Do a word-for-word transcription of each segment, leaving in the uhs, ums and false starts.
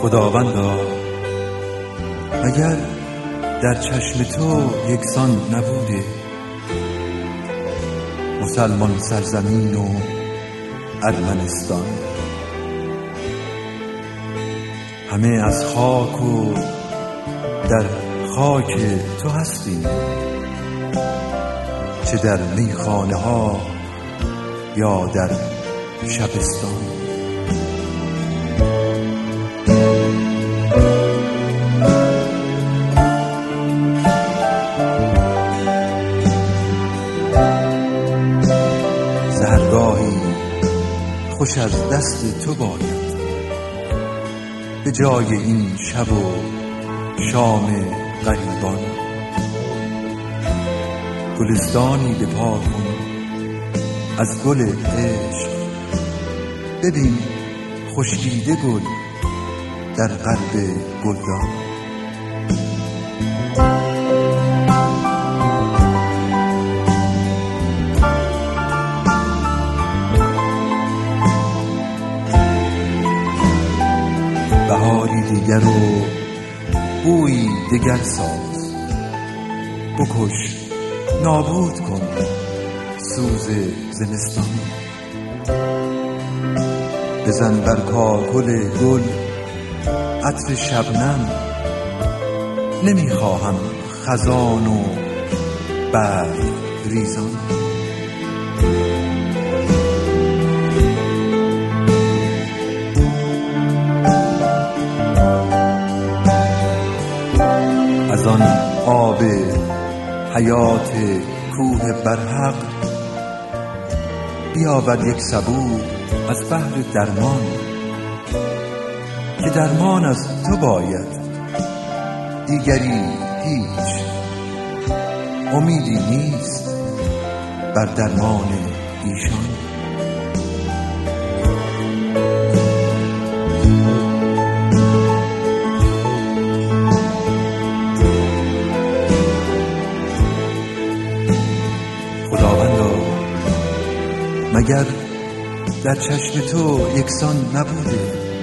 خداوندا مگر در چشم تو یکسان نبوده مسلمان سرزمین و ارمنستان؟ همه از خاک و در خاک تو هستیم، چه در میخانه ها یا در شبستان. سحرگاهی خوش از دست تو باید به جای این شب و شام غریبان. گلستانی بپا کن از گل عشق، ببین خشکیده گل در قلب گلدان. بهاری دیگر و بویی دیگر ساز، بکش نابود کن سوز زمستان. بزن بر کاکل گل عطر شبنم، نمیخواهم خزان و برگ ریزان. از آن آب حیات کوه برحق بیاور یک سبو از بحر درمان، که درمان از تو باید دیگری هیچ امیدی نیست بر درمان ایشان. خداوندا مگر در چشم تو یکسان نبوده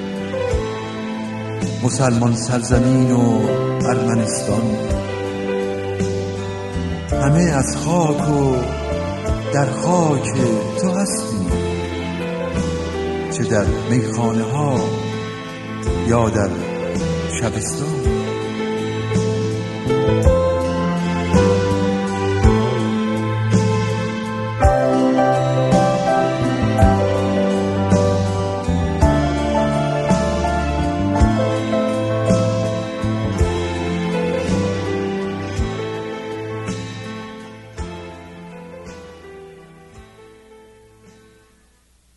مسلمان سرزمین و ارمنستان؟ همه از خاک و در خاک تو هستیم، چه در میخانه ها یا در شبستان.